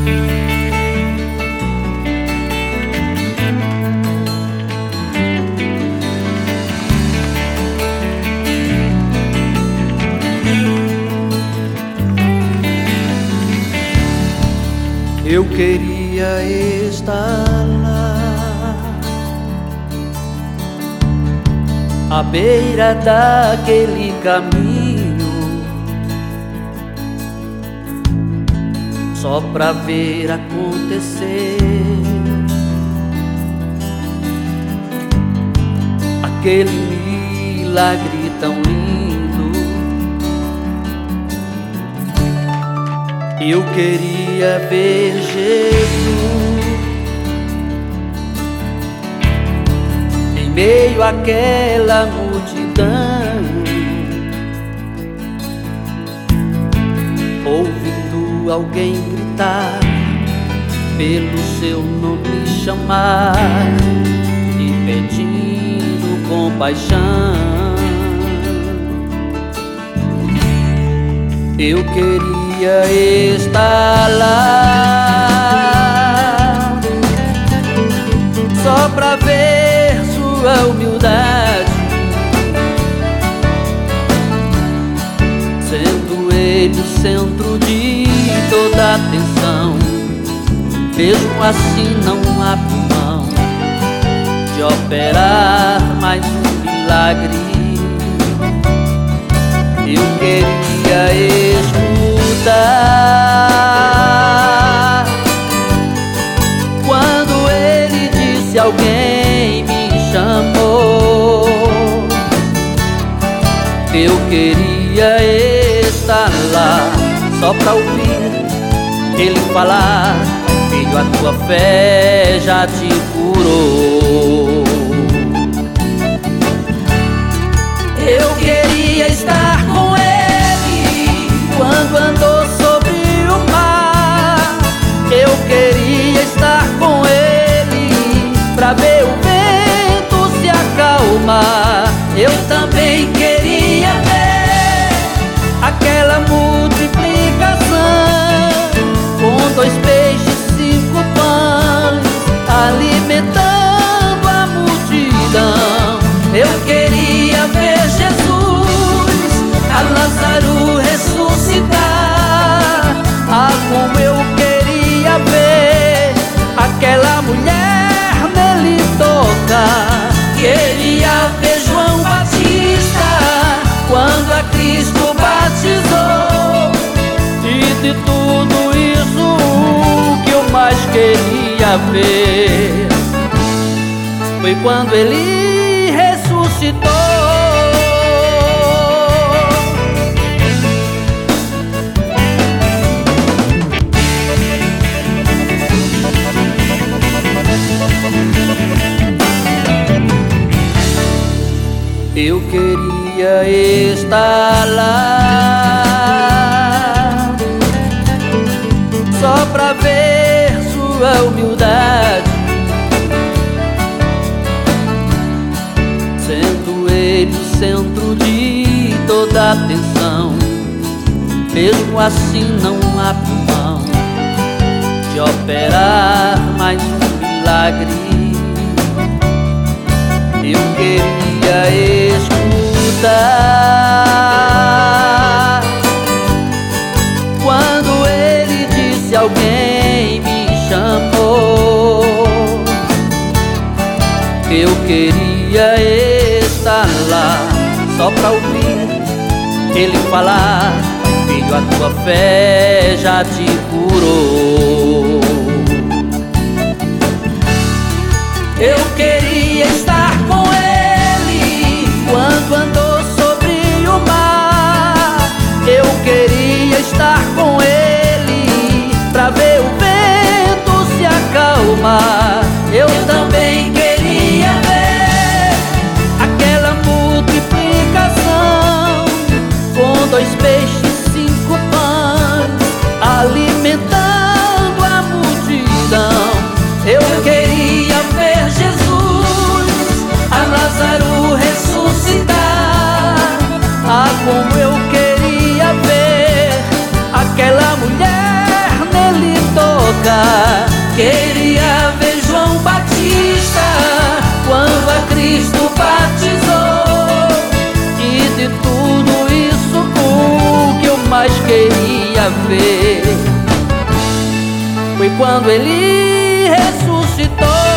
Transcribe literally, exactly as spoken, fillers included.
Eu queria estar lá, à beira daquele caminho, só pra ver acontecer aquele milagre tão lindo. Eu queria ver Jesus em meio àquela multidão, ouvindo alguém gritar, pelo seu nome chamar e pedindo compaixão. Eu queria estar lá, só pra ver sua humildade, sendo ele o centro de toda atenção. Mesmo assim não abro mão de operar mais um milagre. Eu queria escutar quando ele disse: alguém me chamou. Eu queria estar lá, só pra ouvir ele falar: filho, a tua fé já te curou. Eu queria estar com ele quando andou sobre o mar. Eu queria estar com ele pra ver o vento se acalmar. Eu também queria ver aquela multiplicação com dois peixes, cinco pães, alimentando a multidão. Eu queria ver Jesus, a Lázaro ressuscitar. Ah, como eu queria ver aquela mulher nele tocar. Queria ver João Batista quando a Cristo batizou. E de tudo isso o que eu mais queria ver foi quando ele ressuscitou. Eu queria estar lá, só pra ver sua humildade, sendo ele o centro de toda atenção. Mesmo assim não abro mão de operar mais um milagre. Eu queria escutar quando ele disse: alguém me chamou. Eu queria estar lá, só pra ouvir ele falar: filho, a tua fé já te curou. Eu queria estar com ele quando andou sobre o mar. Eu queria estar com ele pra ver o vento se acalmar. Eu também queria ver aquela multiplicação com dois peixes, cinco pães, alimentando a multidão. Eu queria ver Jesus, tocar. Queria ver João Batista quando a Cristo batizou. E de tudo isso o que eu mais queria ver foi quando ele ressuscitou.